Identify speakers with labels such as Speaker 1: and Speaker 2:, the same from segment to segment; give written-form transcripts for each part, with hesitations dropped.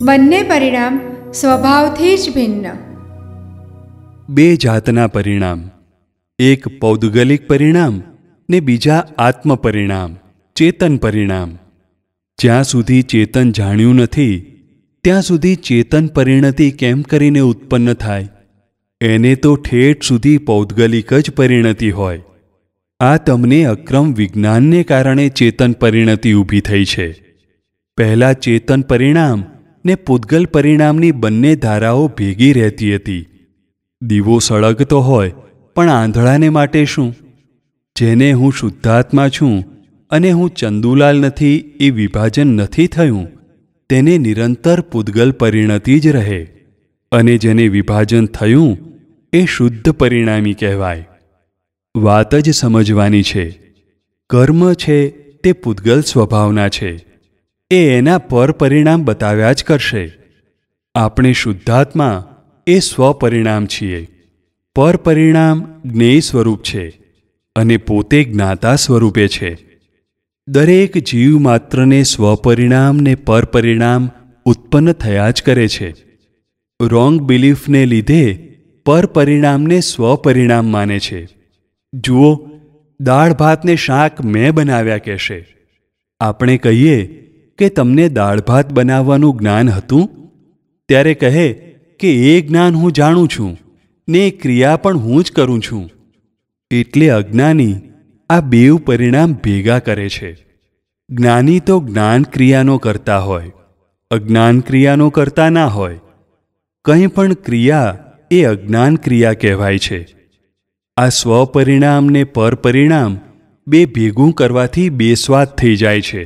Speaker 1: બંને પરિણામ સ્વભાવથી જ ભિન્ન.
Speaker 2: બે જાતના પરિણામ, એક પૌદ્ગલિક પરિણામ ને બીજા આત્મ પરિણામ, ચેતન પરિણામ. જ્યાં સુધી ચેતન જાણ્યું નથી ત્યાં સુધી ચેતન પરિણતિ કેમ કરીને ઉત્પન્ન થાય? એને તો ઠેઠ સુધી પૌદ્ગલિક જ પરિણતિ હોય. આ તમને અક્રમ વિજ્ઞાનને કારણે ચેતન પરિણતિ ઊભી થઈ છે. પહેલાં ચેતન પરિણામ ને પૂદ્ગલ પરિણામની બંને ધારાઓ ભેગી રહેતી હતી. દીવો સળગતો હોય પણ આંધળાને માટે શું? જેને હું શુદ્ધાત્મા છું અને હું ચંદુલાલ નથી એ વિભાજન નથી થયું તેને નિરંતર પૂદ્ગલ પરિણતિ જ રહે, અને જેને વિભાજન થયું એ શુદ્ધ પરિણામી કહેવાય. વાત જ સમજવાની છે. કર્મ છે તે પૂદ્ગલ સ્વભાવના છે, એ એના પર પરિણામ બતાવ્યા જ કરશે. આપણે શુદ્ધાત્મા એ સ્વપરિણામ છીએ. પર પરિણામ જ્ઞેય સ્વરૂપ છે અને પોતે જ્ઞાતા સ્વરૂપે છે. દરેક જીવ માત્રને સ્વપરિણામ ને પરપરિણામ ઉત્પન્ન થયા જ કરે છે. રોંગ બિલીફને લીધે પરપરિણામને સ્વપરિણામ માને છે. જુઓ, દાળ ભાતને શાક મેં બનાવ્યા કહેશે. આપણે કહીએ કે તમને દાળ ભાત બનાવવાનું જ્ઞાન હતું? ત્યારે કહે કે એ જ્ઞાન હું જાણું છું ને એ ક્રિયા પણ હું જ કરું છું. એટલે અજ્ઞાની આ બેઉ પરિણામ ભેગા કરે છે. જ્ઞાની તો જ્ઞાન ક્રિયાનો કરતા હોય, અજ્ઞાન ક્રિયાનો કરતા ના હોય. કંઈ પણ ક્રિયા એ અજ્ઞાન ક્રિયા કહેવાય છે. આ સ્વપરિણામ ને પરપરિણામ બે ભેગું કરવાથી બેસ્વાદ થઈ જાય છે.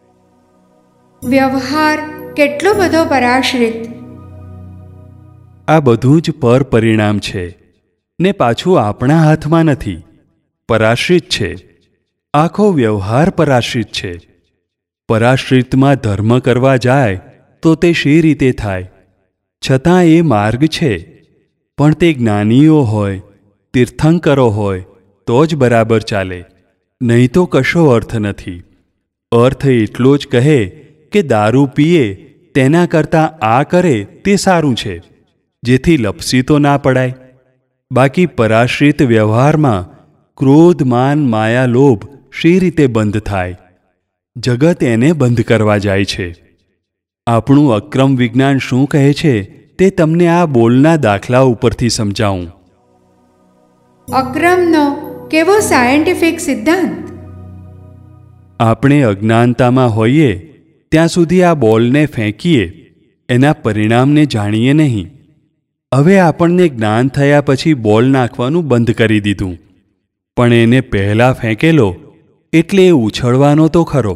Speaker 1: વ્યવહાર કેટલો બધો પરાશ્રિત.
Speaker 2: આ બધું જ પરપરિણામ છે ને પાછું આપણા હાથમાં નથી, પરાશ્રિત છે. આખો વ્યવહાર પરાશ્રિત છે. પરાશ્રિતમાં ધર્મ કરવા જાય તો તે શી રીતે થાય? છતાં એ માર્ગ છે, પણ તે જ્ઞાનીઓ હોય, તીર્થંકરો હોય તો જ બરાબર ચાલે, નહીં તો કશો અર્થ નથી. અર્થ એટલો જ કહે કે દારૂ પીએ તેના કરતાં આ કરે તે સારું છે, જેથી લપસી તો ના પડાય. બાકી પરાશ્રિત વ્યવહારમાં ક્રોધ, માન, માયા, લોભ શી રીતે બંધ થાય? જગત એને બંધ કરવા જાય છે. આપણું અક્રમ વિજ્ઞાન શું કહે છે તે તમને આ બોલના દાખલા ઉપરથી સમજાવું.
Speaker 1: અક્રમનો કેવો સાયન્ટિફિક સિદ્ધાંત.
Speaker 2: આપણે અજ્ઞાનતામાં હોઈએ ત્યાં સુધી આ બોલને ફેંકીએ, એના પરિણામને જાણીએ નહીં. હવે આપણને જ્ઞાન થયા પછી બોલ નાખવાનું બંધ કરી દીધું, પણ એને પહેલાં ફેંકેલો એટલે એ ઉછળવાનો તો ખરો.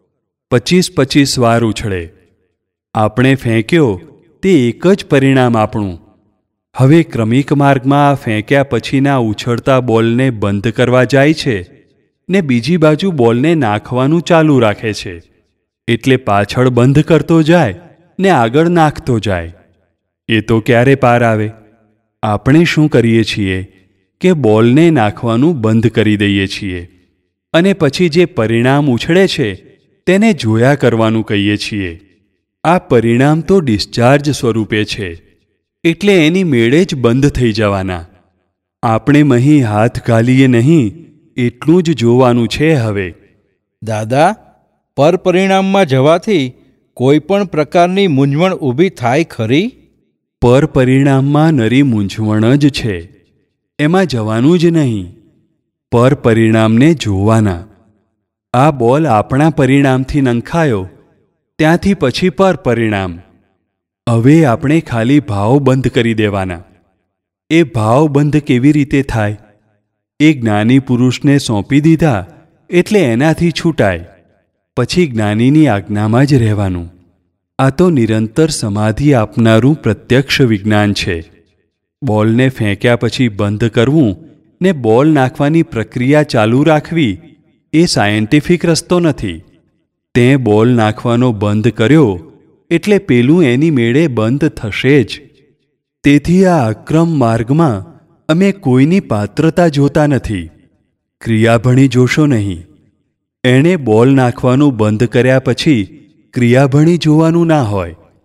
Speaker 2: 25 વાર ઉછળે. આપણે ફેંક્યો તે એક જ પરિણામ આપણું. હવે ક્રમિક માર્ગમાં આ ફેંક્યા પછીના ઉછળતા બોલને બંધ કરવા જાય છે ને બીજી બાજુ બોલને નાખવાનું ચાલુ રાખે છે. એટલે પાછળ બંધ કરતો જાય ને આગળ નાખતો જાય. એ તો ક્યારે પાર આવે? આપણે શું કરીએ છીએ કે બોલને નાખવાનું બંધ કરી દઈએ છીએ અને પછી જે પરિણામ ઉછળે છે તેને જોયા કરવાનું કહીએ છીએ. આ પરિણામ તો ડિસ્ચાર્જ સ્વરૂપે છે, એટલે એની મેળે જ બંધ થઈ જવાના. આપણે મહી હાથ ઘાલીએ નહીં એટલું જ જોવાનું છે. હવે
Speaker 3: દાદા, પરપરિણામમાં જવાથી કોઈ પણ પ્રકારની મૂંઝવણ ઊભી થાય ખરી?
Speaker 2: પરપરિણામમાં નરી મૂંઝવણ જ છે, એમાં જવાનું જ નહીં. પરપરિણામને જોવાના. આ બોલ આપણા પરિણામથી નંખાયો, ત્યાંથી પછી પરપરિણામ. હવે આપણે ખાલી ભાવ બંધ કરી દેવાના. એ ભાવ બંધ કેવી રીતે થાય? એ જ્ઞાની પુરુષને સોંપી દીધા એટલે એનાથી છૂટાય. પછી જ્ઞાનીની આજ્ઞામાં જ રહેવાનું. આ તો નિરંતર સમાધિ આપનારું પ્રત્યક્ષ વિજ્ઞાન છે. બોલને ફેંક્યા પછી બંધ કરવું ને બોલ નાખવાની પ્રક્રિયા ચાલુ રાખવી એ સાયન્ટિફિક રસ્તો નથી. તે બોલ નાખવાનો બંધ કર્યો એટલે પેલું એની મેળે બંધ થશે જ. તેથી આ અક્રમ માર્ગમાં અમે કોઈની પાત્રતા જોતા નથી. ક્રિયાભણી જોશો નહીં. એણે બોલ નાખવાનું બંધ કર્યા પછી ક્રિયાભણી જોવાનું ના હોય.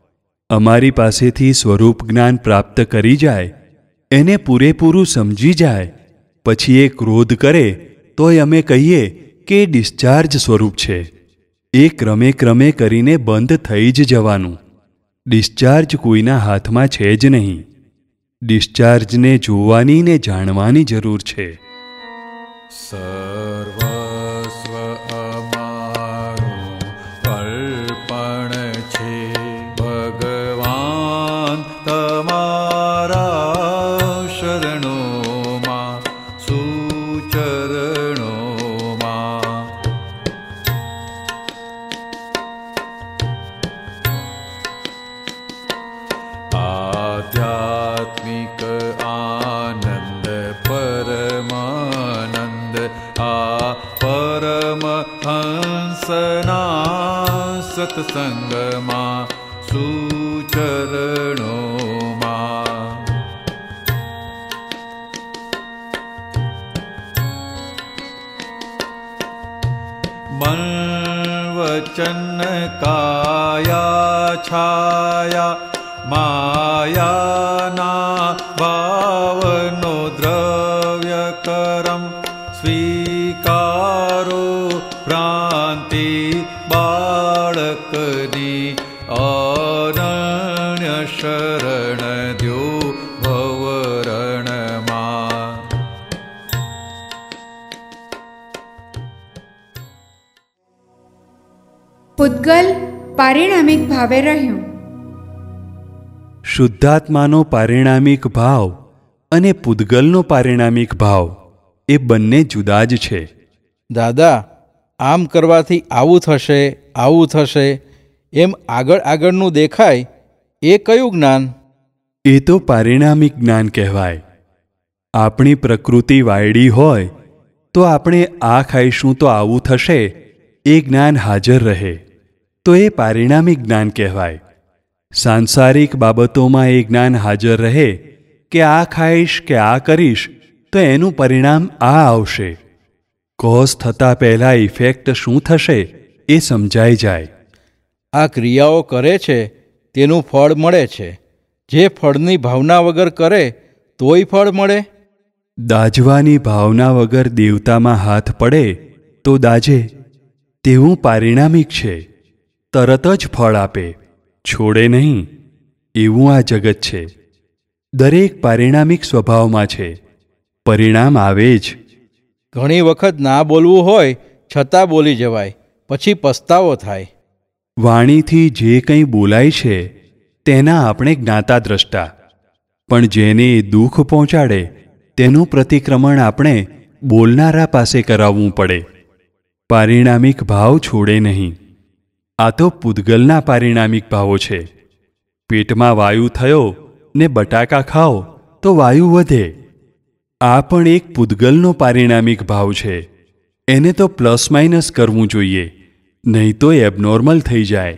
Speaker 2: અમારી પાસેથી સ્વરૂપ જ્ઞાન પ્રાપ્ત કરી જાય, એને પૂરેપૂરું સમજી જાય, પછી એ ક્રોધ કરે તોય અમે કહીએ કે એ ડિસ્ચાર્જ સ્વરૂપ છે. એ ક્રમે ક્રમે કરીને બંધ થઈ જ જવાનું. ડિસ્ચાર્જ કોઈના હાથમાં છે જ નહીં. ડિસ્ચાર્જને જોવાની ને જાણવાની જરૂર છે.
Speaker 4: સર્વસ્વ અમારું અર્પણ છે ભગવાન તમારા શરણોમાં સુચરણોમાં. આધ્યાત્મિક આનંદ પરમાનંદ આ પરમહંસના સત્સંગમાં સુચરણોમાં. મન વચન કાયા છાયા માયાના ભાવનો દ્રવ્ય કરમ સ્વીકારો ભ્રાંતિ બાળકની અરણ્ય શરણ દ્યો ભવરણમાં.
Speaker 1: પૂતગલ પારિણામિક ભાવે રહ્યું.
Speaker 2: શુદ્ધાત્માનો પારિણામિક ભાવ અને પૂતગલનો પારિણામિક ભાવ એ બંને જુદા જ છે.
Speaker 3: દાદા, આમ કરવાથી આવું થશે, આવું થશે એમ આગળ આગળનું દેખાય એ કયું જ્ઞાન?
Speaker 2: એ તો પારિણામિક જ્ઞાન કહેવાય. આપણી પ્રકૃતિ વાયડી હોય તો આપણે આ ખાઈશું તો આવું થશે એ જ્ઞાન હાજર રહે તો એ પારિણામિક જ્ઞાન કહેવાય. સાંસારિક બાબતોમાં એ જ્ઞાન હાજર રહે કે આ ખાઈશ કે આ કરીશ તો એનું પરિણામ આ આવશે. કોઝ થતાં પહેલાં ઇફેક્ટ શું થશે એ સમજાઈ જાય.
Speaker 3: આ ક્રિયાઓ કરે છે તેનું ફળ મળે છે. જે ફળની ભાવના વગર કરે તોય ફળ મળે.
Speaker 2: દાજવાની ભાવના વગર દેવતામાં હાથ પડે તો દાજે, તેવું પારિણામિક છે. તરત જ ફળ આપે, છોડે નહીં. એવું આ જગત છે. દરેક પારિણામિક સ્વભાવમાં છે. પરિણામ આવે જ.
Speaker 3: ઘણી વખત ના બોલવું હોય છતાં બોલી જવાય, પછી પસ્તાવો થાય.
Speaker 2: વાણીથી જે કંઈ બોલાય છે તેના આપણે જ્ઞાતા દ્રષ્ટા, પણ જેને એ દુઃખ પહોંચાડે તેનું પ્રતિક્રમણ આપણે બોલનારા પાસે કરાવવું પડે. પારિણામિક ભાવ છોડે નહીં. આ તો પૂતગલના પારિણામિક ભાવો છે. પેટમાં વાયુ થયો ને બટાકા ખાઓ તો વાયુ વધે. આ પણ એક પૂતગલનો પારિણામિક ભાવ છે. એને તો પ્લસ માઇનસ કરવું જોઈએ, નહીં તો એબનોર્મલ થઈ જાય.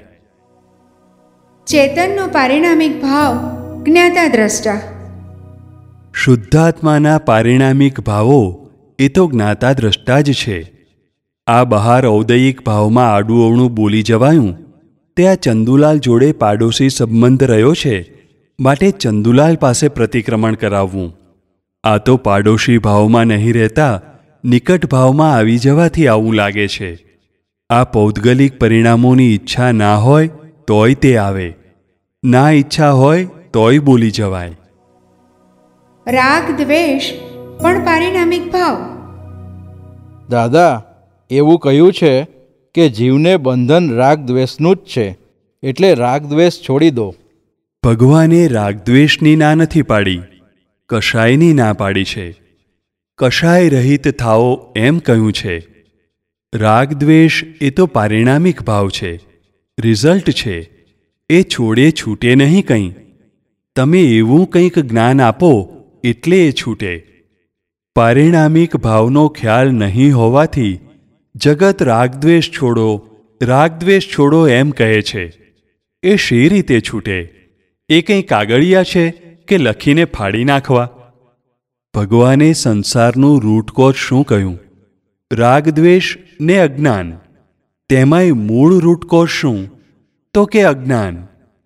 Speaker 1: ચેતનનો પારિણામિક ભાવ જ્ઞાતા દ્રષ્ટા.
Speaker 2: શુદ્ધાત્માના પારિણામિક ભાવો એ તો જ્ઞાતા દ્રષ્ટા જ છે. આ બહાર ઔદયિક ભાવમાં આડું અવળું બોલી જવાયું તે આ ચંદુલાલ જોડે પાડોશી સંબંધ રહ્યો છે માટે ચંદુલાલ પાસે પ્રતિક્રમણ કરાવવું. આ તો પાડોશી ભાવમાં નહીં રહેતા નિકટ ભાવમાં આવી જવાથી આવું લાગે છે. આ પૌદ્ગલિક પરિણામોની ઈચ્છા ના હોય તોય તે આવે, ના ઈચ્છા હોય તોય બોલી જવાય.
Speaker 1: રાગ દ્વેષ પણ પારિણામિક ભાવ.
Speaker 3: દાદા, એવું કહ્યું છે કે જીવને બંધન રાગ દ્વેષનું જ છે, એટલે રાગ દ્વેષ છોડી દો.
Speaker 2: ભગવાને રાગદ્વેષની ના નથી પાડી, કશાયની ના પાડી છે. કશાય રહિત થાઓ એમ કહ્યું છે. રાગદ્વેષ એ તો પારિણામિક ભાવ છે, રિઝલ્ટ છે. એ છોડે છૂટે નહીં કંઈ. તમે એવું કંઈક જ્ઞાન આપો એટલે એ છૂટે. પારિણામિક ભાવનો ખ્યાલ નહીં હોવાથી જગત રાગદ્વેષ છોડો, રાગદ્વેષ છોડો એમ કહે છે. એ શી રીતે છૂટે? એ કંઈ કાગળિયા છે કે લખીને ફાડી નાખવા? ભગવાને સંસારનું રૂટકોઝ શું કહ્યું? રાગદ્વેષ ને અજ્ઞાન. તેમાંય મૂળ રૂટકોઝ શું? તો કે અજ્ઞાન.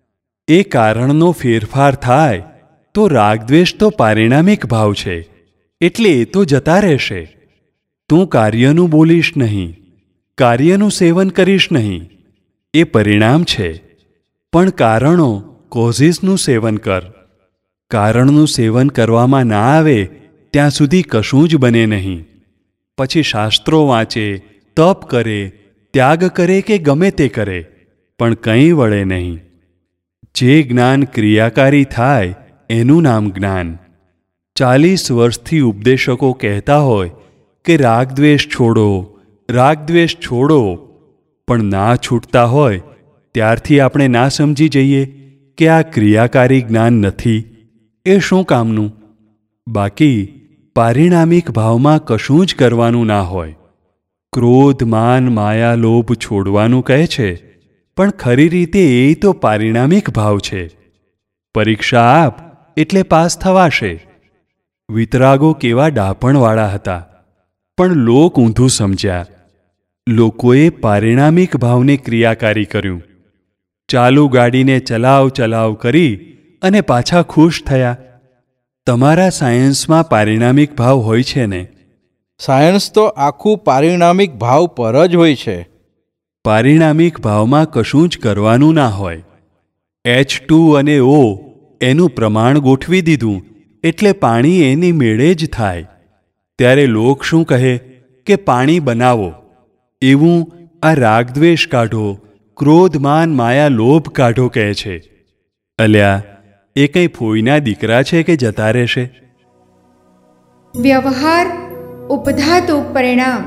Speaker 2: એ કારણનો ફેરફાર થાય તો રાગદ્વેષ તો પારિણામિક ભાવ છે, એટલે એ તો જતા રહેશે. તું કાર્યનું બોલીશ નહીં, કાર્યનું સેવન કરીશ નહીં, એ પરિણામ છે. પણ કારણો કોઝિસનું સેવન કર. કારણનું સેવન કરવામાં ના આવે ત્યાં સુધી કશું જ બને નહીં. પછી શાસ્ત્રો વાંચે, તપ કરે, ત્યાગ કરે કે ગમે તે કરે, પણ કંઈ વળે નહીં. જે જ્ઞાન ક્રિયાકારી થાય એનું નામ જ્ઞાન. 40 વર્ષથી ઉપદેશકો કહેતા હોય કે રાગદ્વેષ છોડો, રાગદ્વેષ છોડો, પણ ના છૂટતા હોય ત્યારથી આપણે ના સમજી જઈએ કે આ ક્રિયાકારી જ્ઞાન નથી, એ શું કામનું? બાકી પારિણામિક ભાવમાં કશું જ કરવાનું ના હોય. ક્રોધ, માન, માયા, લોભ છોડવાનું કહે છે, પણ ખરી રીતે એ તો પારિણામિક ભાવ છે. પરીક્ષા આપ એટલે પાસ થવાશે. વિતરાગો કેવા ડાપણવાળા હતા, પણ લોક ઊંધું સમજ્યા. લોકોએ પારિણામિક ભાવને ક્રિયાકારી કર્યું. ચાલુ ગાડીને ચલાવ ચલાવ કરી અને પાછા ખુશ થયા. તમારા સાયન્સમાં પારિણામિક ભાવ હોય છે ને?
Speaker 3: સાયન્સ તો આખું પારિણામિક ભાવ પર જ હોય છે.
Speaker 2: પારિણામિક ભાવમાં કશું જ કરવાનું ના હોય. H2 અને O એનું પ્રમાણ ગોઠવી દીધું એટલે પાણી એની મેળે જ થાય. ત્યારે લોક શું કહે કે પાણી બનાવો. એવું આ રાગદ્વેષ કાઢો, ક્રોધ, માન, માયા, લોભ કાઢો કહે છે. અલ્યા, એ કંઈ ફોઈના દીકરા છે કે જતા રહેશે?
Speaker 1: વ્યવહાર ઉપધાતુ પરિણામ.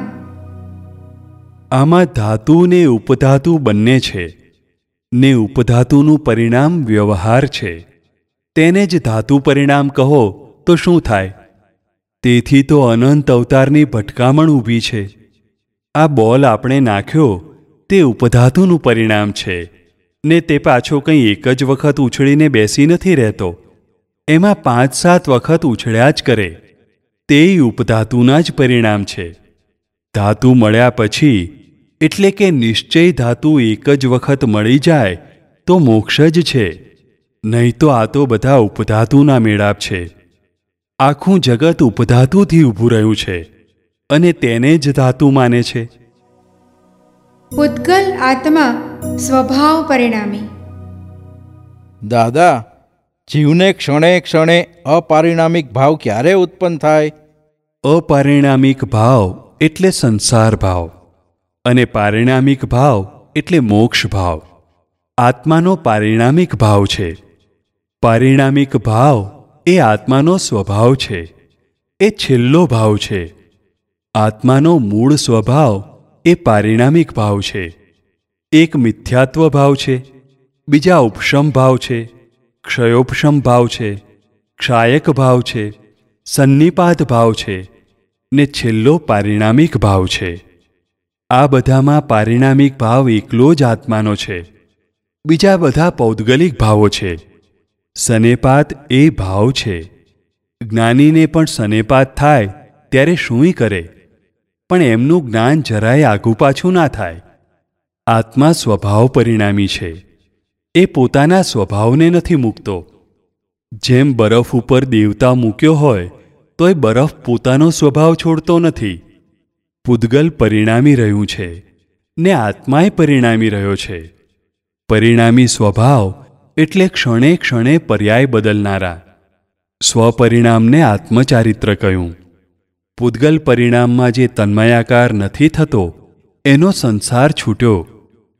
Speaker 2: આમાં ધાતુ ને ઉપધાતુ બંને છે, ને ઉપધાતુનું પરિણામ વ્યવહાર છે. તેને જ ધાતુ પરિણામ કહો તો શું થાય? તેથી તો અનંત અવતારની ભટકામણ ઊભી છે. આ બોલ આપણે નાખ્યો તે ઉપધાતુનું પરિણામ છે, ને તે પાછો કંઈ એક જ વખત ઉછળીને બેસી નથી રહેતો. એમાં 5-7 વખત ઉછળ્યા જ કરે. તેય ઉપધાતુના જ પરિણામ છે. ધાતુ મળ્યા પછી એટલે કે નિશ્ચય ધાતુ એક જ વખત મળી જાય તો મોક્ષ જ છે. નહીં તો આ તો બધા ઉપધાતુના મેળાપ છે. આખું જગત ઉપધાતુથી ઊભું રહ્યું છે અને તેને જ ધાતુ માને છે.
Speaker 1: પૂતગલ આત્મા સ્વભાવ પરિણામી.
Speaker 3: દાદા, જીવને ક્ષણે ક્ષણે અપારિણામિક ભાવ ક્યારે ઉત્પન્ન થાય?
Speaker 2: અપારિણામિક ભાવ એટલે સંસાર ભાવ, અને પારિણામિક ભાવ એટલે મોક્ષ ભાવ. આત્માનો પારિણામિક ભાવ છે. પારિણામિક ભાવ એ આત્માનો સ્વભાવ છે. એ છેલ્લો ભાવ છે. આત્માનો મૂળ સ્વભાવ એ પારિણામિક ભાવ છે. એક મિથ્યાત્વ ભાવ છે, બીજા ઉપશમ ભાવ છે, ક્ષયોપશમ ભાવ છે, ક્ષાયક ભાવ છે, સન્નિપાત ભાવ છે, ને છેલ્લો પારિણામિક ભાવ છે. આ બધામાં પારિણામિક ભાવ એકલો જ આત્માનો છે. બીજા બધા પૌદ્ગલિક ભાવો છે. સનેપાત એ ભાવ છે. જ્ઞાનીને પણ સનેપાત થાય ત્યારે શુંય કરે, પણ એમનું જ્ઞાન જરાય આગુ પાછું ના થાય. આત્મા સ્વભાવ પરિણામી છે. એ પોતાના સ્વભાવને નથી મૂકતો. જેમ બરફ ઉપર દેવતા મૂક્યો હોય તો એ બરફ પોતાનો સ્વભાવ છોડતો નથી. પૂતગલ પરિણામી રહ્યું છે ને આત્માએ પરિણામી રહ્યો છે. પરિણામી સ્વભાવ એટલે ક્ષણે ક્ષણે પર્યાય બદલનારા. સ્વપરિણામને આત્મચારિત્ર કહ્યું. પૂતગલ પરિણામમાં જે તન્મયાકાર નથી થતો એનો સંસાર છૂટ્યો.